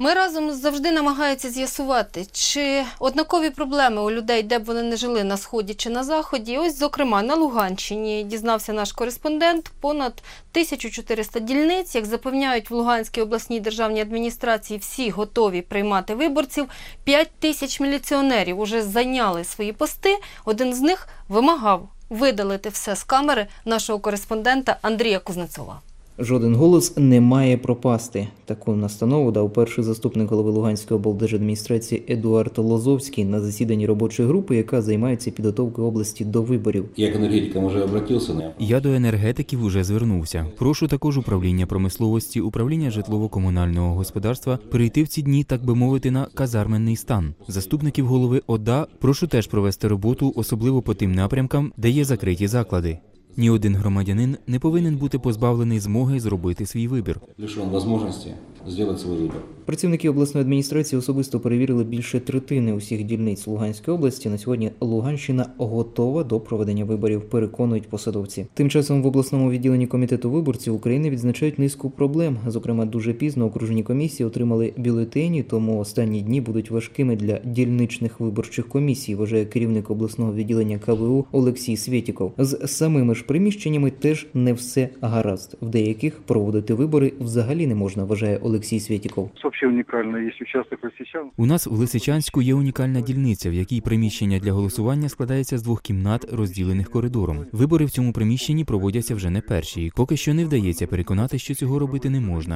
Ми разом завжди намагаються з'ясувати, чи однакові проблеми у людей, де б вони не жили, на Сході чи на Заході. Ось, зокрема, на Луганщині, дізнався наш кореспондент, понад 1400 дільниць. Як запевняють в Луганській обласній державній адміністрації, всі готові приймати виборців. 5000 міліціонерів уже зайняли свої пости. Один з них вимагав видалити все з камери нашого кореспондента Андрія Кузнецова. Жоден голос не має пропасти. Таку настанову дав перший заступник голови Луганської облдержадміністрації Едуард Лозовський на засіданні робочої групи, яка займається підготовкою області до виборів. Я к енергетикам вже обратився. Я до енергетиків уже звернувся. Прошу також управління промисловості, управління житлово-комунального господарства перейти в ці дні, так би мовити, на казарменний стан. Заступників голови ОДА прошу теж провести роботу, особливо по тим напрямкам, де є закриті заклади. Ні один громадянин не повинен бути позбавлений змоги зробити свій вибір. Лишен можливості зробити свій вибір. Працівники обласної адміністрації особисто перевірили більше третини усіх дільниць Луганської області. На сьогодні Луганщина готова до проведення виборів, переконують посадовці. Тим часом в обласному відділенні комітету виборців України відзначають низку проблем. Зокрема, дуже пізно окружні комісії отримали бюлетені, тому останні дні будуть важкими для дільничних виборчих комісій, вважає керівник обласного відділення КВУ Олексій Свєтіков. З самими ж приміщеннями теж не все гаразд. В деяких проводити вибори взагалі не можна, вважає Олексій Свєтіков. У нас у Лисичанську є унікальна дільниця, в якій приміщення для голосування складається з 2 кімнат, розділених коридором. Вибори в цьому приміщенні проводяться вже не перші. Поки що не вдається переконати, що цього робити не можна.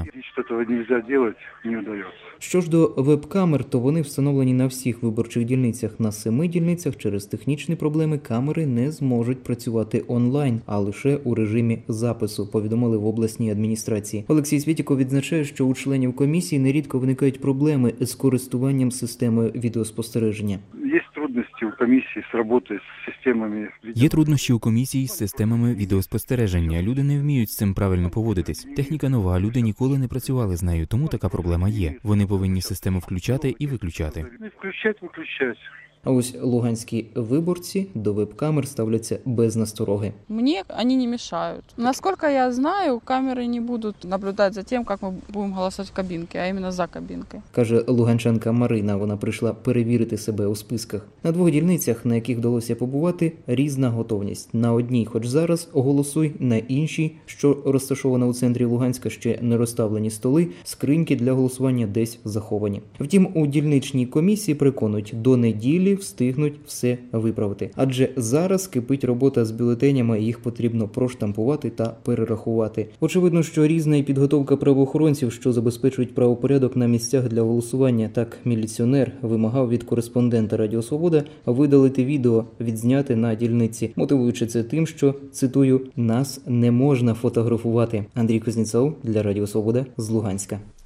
Що ж до веб-камер, то вони встановлені на всіх виборчих дільницях. На 7 дільницях через технічні проблеми камери не зможуть працювати онлайн, а лише у режимі запису, повідомили в обласній адміністрації. Олексій Свєтіков відзначає, що у членів комісії нерідко виникають проблеми з користуванням системою відеоспостереження. Є труднощі у комісії з системами відеоспостереження. Люди не вміють з цим правильно поводитись. Техніка нова, люди ніколи не працювали з нею, тому така проблема є. Вони повинні систему включати і виключати. А ось луганські виборці до веб-камер ставляться без настороги. Мне они не мешают. Насколько я знаю, камеры не будут наблюдать за тем, как мы будем голосовать в кабинке, а именно за кабинкой. Каже луганчанка Марина, вона прийшла перевірити себе у списках. На 2 дільницях, на яких вдалося побувати, різна готовність. На одній хоч зараз голосуй, на іншій, що розташована у центрі Луганська, ще не розставлені столи, скриньки для голосування десь заховані. Втім, у дільничній комісії переконують, до неділі встигнуть все виправити. Адже зараз кипить робота з бюлетенями, їх потрібно проштампувати та перерахувати. Очевидно, що різна і підготовка правоохоронців, що забезпечують правопорядок на місцях для голосування. Так, міліціонер вимагав від кореспондента Радіо Свобода видалити відео, відзняте на дільниці, мотивуючи це тим, що, цитую, «нас не можна фотографувати». Андрій Кузнецов для Радіо Свобода з Луганська.